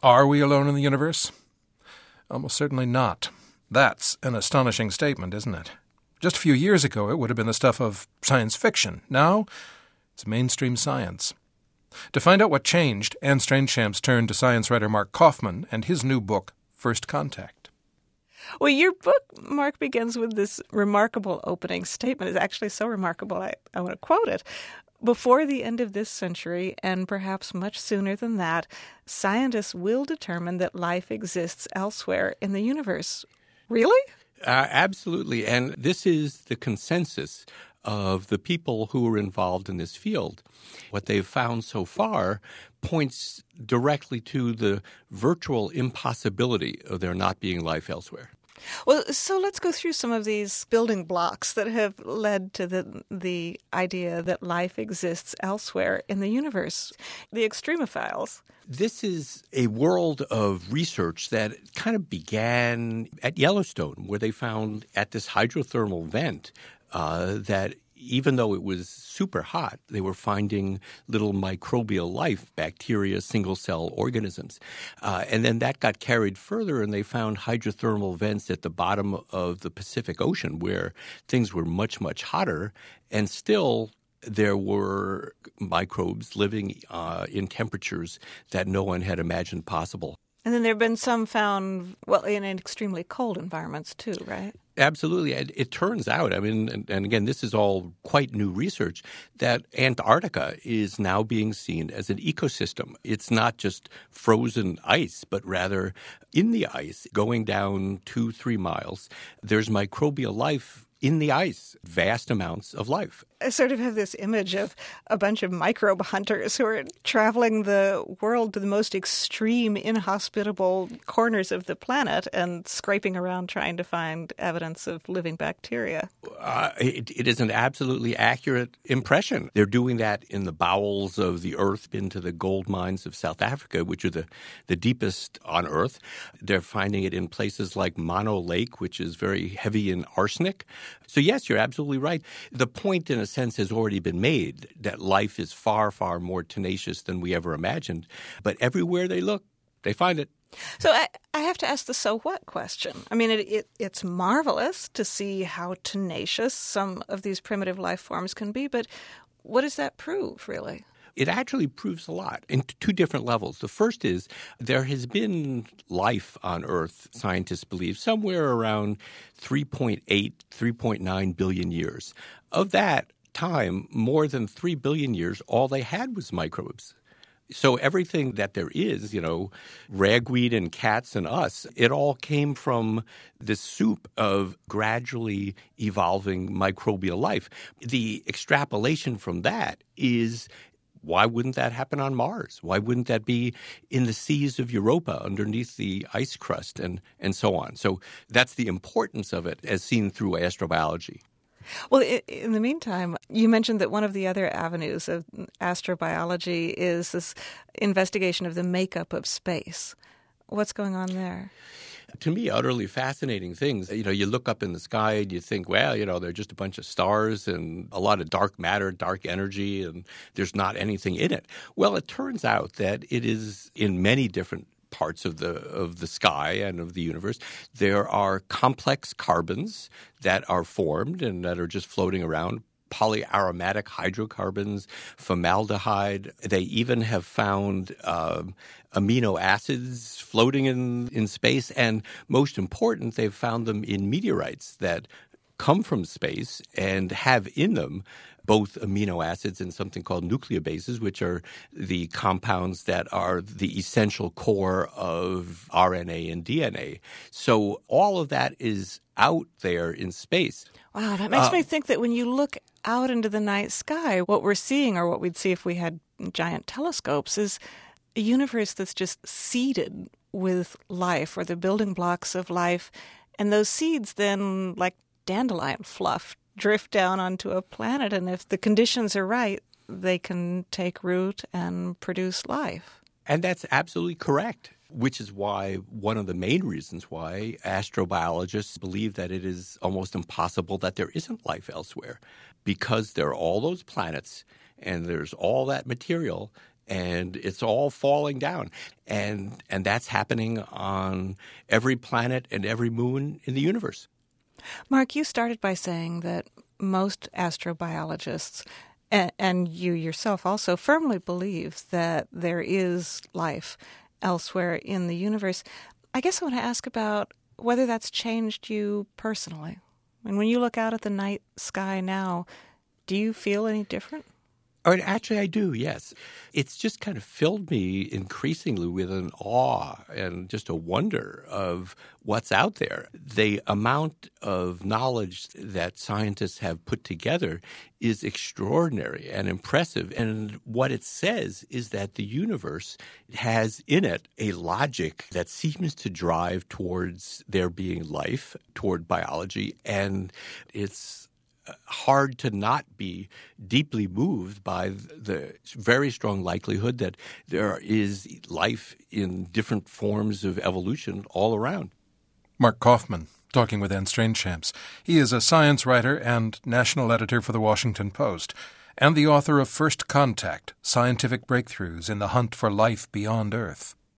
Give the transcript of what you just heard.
Are we alone in the universe? Almost certainly not. That's an astonishing statement, isn't it? Just a few years ago, it would have been the stuff of science fiction. Now, it's mainstream science. To find out what changed, Anne Strainchamps turned to science writer Mark Kaufman and his new book, First Contact. Well, your book, Mark, begins with this remarkable opening statement. It's actually so remarkable, I want to quote it. Before the end of this century, and perhaps much sooner than that, scientists will determine that life exists elsewhere in the universe. Really? Absolutely. And this is the consensus of the people who are involved in this field. What they've found so far points directly to the virtual impossibility of there not being life elsewhere. Well, so let's go through some of these building blocks that have led to the idea that life exists elsewhere in the universe. The extremophiles. This is a world of research that kind of began at Yellowstone, where they found at this hydrothermal vent that even though it was super hot, they were finding little microbial life, bacteria, single-cell organisms. And then that got carried further, and they found hydrothermal vents at the bottom of the Pacific Ocean where things were much, much hotter, and still there were microbes living in temperatures that no one had imagined possible. And then there have been some found, well, in extremely cold environments too, right? Absolutely. It turns out, I mean, and again, this is all quite new research, that Antarctica is now being seen as an ecosystem. It's not just frozen ice, but rather in the ice, going down 2-3 miles, there's microbial life in the ice, vast amounts of life. I sort of have this image of a bunch of microbe hunters who are traveling the world to the most extreme, inhospitable corners of the planet and scraping around trying to find evidence of living bacteria. It is an absolutely accurate impression. They're doing that in the bowels of the earth into the gold mines of South Africa, which are the deepest on earth. They're finding it in places like Mono Lake, which is very heavy in arsenic. So yes, you're absolutely right. The point, in a sense, has already been made that life is far, far more tenacious than we ever imagined. But everywhere they look, they find it. So I have to ask the so what question. I mean, it's marvelous to see how tenacious some of these primitive life forms can be, but what does that prove, really? It actually proves a lot in two different levels. The first is there has been life on Earth, scientists believe, somewhere around 3.8, 3.9 billion years. Of that time, more than 3 billion years, all they had was microbes. So everything that there is, ragweed and cats and us, it all came from this soup of gradually evolving microbial life. The extrapolation from that is, why wouldn't that happen on Mars? Why wouldn't that be in the seas of Europa underneath the ice crust and so on? So that's the importance of it as seen through astrobiology. Well, in the meantime, you mentioned that one of the other avenues of astrobiology is this investigation of the makeup of space. What's going on there? To me, utterly fascinating things. You look up in the sky and you think, well, they're just a bunch of stars and a lot of dark matter, dark energy, and there's not anything in it. Well, it turns out that it is in many different parts of the sky and of the universe. There are complex carbons that are formed and that are just floating around. Polyaromatic hydrocarbons, formaldehyde. They even have found amino acids floating in space. And most important, they've found them in meteorites that come from space and have in them both amino acids and something called nucleobases, which are the compounds that are the essential core of RNA and DNA. So all of that is out there in space. Wow, that makes me think that when you look out into the night sky, what we're seeing, or what we'd see if we had giant telescopes, is a universe that's just seeded with life, or the building blocks of life. And those seeds then, like dandelion fluff, drift down onto a planet. And if the conditions are right, they can take root and produce life. And that's absolutely correct, which is why one of the main reasons why astrobiologists believe that it is almost impossible that there isn't life elsewhere, because there are all those planets and there's all that material and it's all falling down. And that's happening on every planet and every moon in the universe. Mark, you started by saying that most astrobiologists, and you yourself also, firmly believe that there is life elsewhere in the universe. I guess I want to ask about whether that's changed you personally. And when you look out at the night sky now, do you feel any different? Actually, I do, yes. It's just kind of filled me increasingly with an awe and just a wonder of what's out there. The amount of knowledge that scientists have put together is extraordinary and impressive. And what it says is that the universe has in it a logic that seems to drive towards there being life, toward biology, and it's hard to not be deeply moved by the very strong likelihood that there is life in different forms of evolution all around. Mark Kaufman, talking with Anne Strainchamps. He is a science writer and national editor for The Washington Post, and the author of First Contact, Scientific Breakthroughs in the Hunt for Life Beyond Earth.